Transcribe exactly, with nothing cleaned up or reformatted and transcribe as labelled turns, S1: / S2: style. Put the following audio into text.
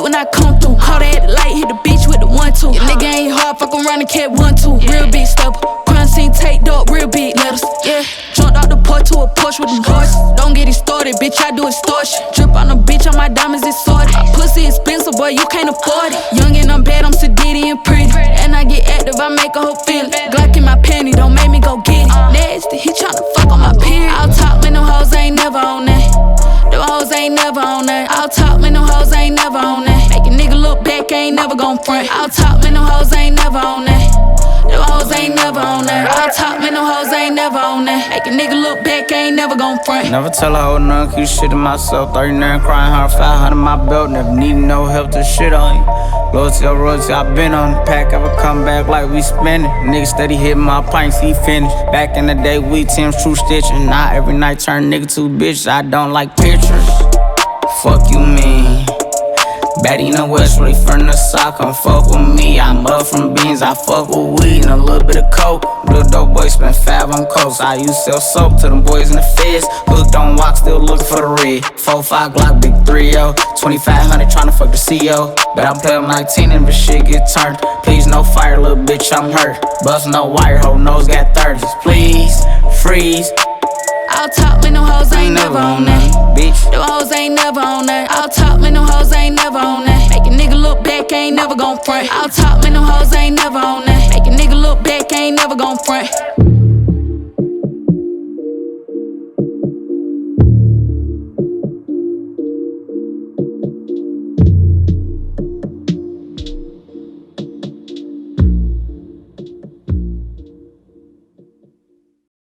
S1: when I come through. Call that the light, hit the bitch with the one two. Your nigga ain't hard, fuck around and cat one two. Real big stepper, crime scene take dope, real big letters. Yeah, jumped out the porch to a Porsche with them horses. Don't get it started, bitch, I do extortion. Drip on the bitch, on my diamonds, it's sorted. Pussy expensive, boy, you can't afford it. Young and I'm bad, I'm sedity and pretty. And I get active, I make a whole feeling. Glock in my panty, don't make me go get it. Nasty, he tryna fuck on my period. I'll talk, man, them hoes ain't never on that. Them hoes ain't never on that. I'll talk, man, them hoes ain't never on that. Make a nigga look back, ain't never gon' front. I'll talk, man, them hoes ain't never on that. Them hoes ain't never on that. I'll talk, man, them hoes ain't never on that. Make a nigga look back, ain't never gon' front.
S2: Never tell a hoe none, keep shit to myself. thirty-nine crying hard, five hundred my belt. Never need no help to shit on you. Loyalty or royalty, I been on the pack. Ever come back like we spinning. Nigga steady hitting my pints, he finished. Back in the day, we Tim's true stitching. Now every night turn nigga to bitch. I don't like pictures. Fuck you mean? Baddie in the West, really from the South, come fuck with me. I'm up from beans, I fuck with weed and a little bit of coke. Real dope boy spend five on coke. I used to sell soap to them boys in the feds. Hooked on walk, still looking for the red. four five Glock, big three oh. twenty-five hundred tryna fuck the C E O. But I'm playing nineteen and the shit get turned. Please no fire, little bitch, I'm hurt. Bust no wire, hoe nose got thirties. Please freeze.
S1: I'll talk, man, them hoes ain't never on that.
S2: Bitch,
S1: them hoes ain't never on that. I'll talk, man, them hoes ain't never on that. Make a nigga look back, ain't never gon' front. I'll talk, man, them hoes ain't never on that. Make a nigga look back, ain't never gon' front.